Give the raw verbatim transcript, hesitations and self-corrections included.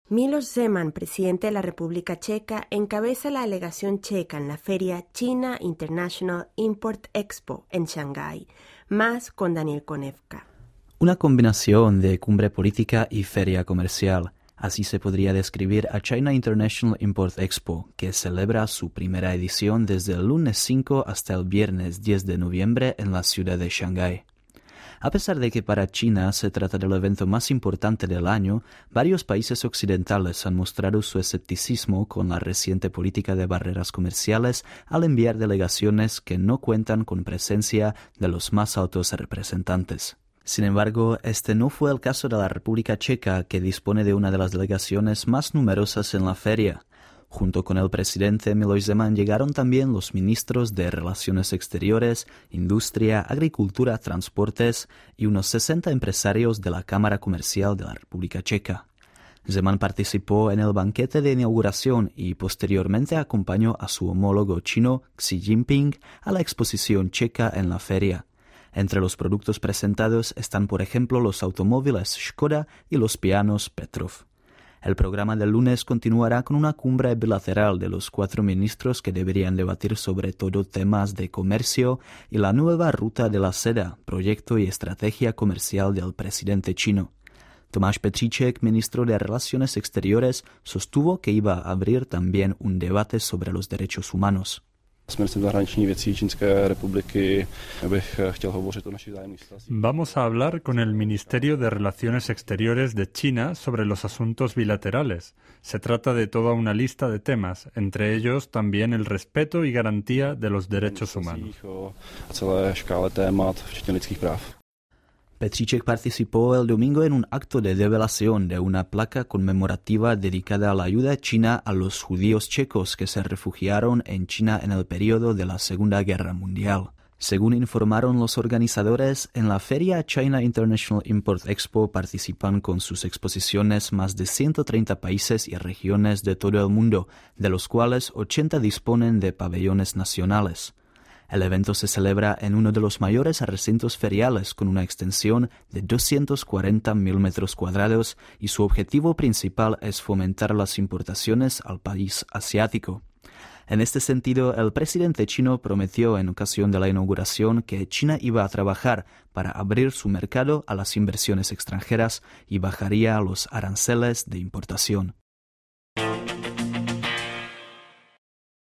Miloš Zeman, presidente de la República Checa, encabeza la delegación checa en la feria China International Import Expo en Shanghái. Más con Daniel Konevka. Una combinación de cumbre política y feria comercial. Así se podría describir a China International Import Expo, que celebra su primera edición desde el lunes cinco hasta el viernes diez de noviembre en la ciudad de Shanghái. A pesar de que para China se trata del evento más importante del año, varios países occidentales han mostrado su escepticismo con la reciente política de barreras comerciales al enviar delegaciones que no cuentan con presencia de los más altos representantes. Sin embargo, este no fue el caso de la República Checa, que dispone de una de las delegaciones más numerosas en la feria. Junto con el presidente Miloš Zeman llegaron también los ministros de Relaciones Exteriores, Industria, Agricultura, Transportes y unos sesenta empresarios de la Cámara Comercial de la República Checa. Zeman participó en el banquete de inauguración y posteriormente acompañó a su homólogo chino Xi Jinping a la exposición checa en la feria. Entre los productos presentados están, por ejemplo, los automóviles Škoda y los pianos Petrov. El programa del lunes continuará con una cumbre bilateral de los cuatro ministros que deberían debatir sobre todo temas de comercio y la nueva ruta de la seda, proyecto y estrategia comercial del presidente chino. Tomáš Petříček, ministro de Relaciones Exteriores, sostuvo que iba a abrir también un debate sobre los derechos humanos. Vamos a hablar con el Ministerio de Relaciones Exteriores de China sobre los asuntos bilaterales. Se trata de toda una lista de temas, entre ellos también el respeto y garantía de los derechos humanos. Petříček participó el domingo en un acto de develación de una placa conmemorativa dedicada a la ayuda china a los judíos checos que se refugiaron en China en el periodo de la Segunda Guerra Mundial. Según informaron los organizadores, en la feria China International Import Expo participan con sus exposiciones más de ciento treinta países y regiones de todo el mundo, de los cuales ochenta disponen de pabellones nacionales. El evento se celebra en uno de los mayores recintos feriales con una extensión de doscientos cuarenta mil metros cuadrados y su objetivo principal es fomentar las importaciones al país asiático. En este sentido, el presidente chino prometió en ocasión de la inauguración que China iba a trabajar para abrir su mercado a las inversiones extranjeras y bajaría los aranceles de importación.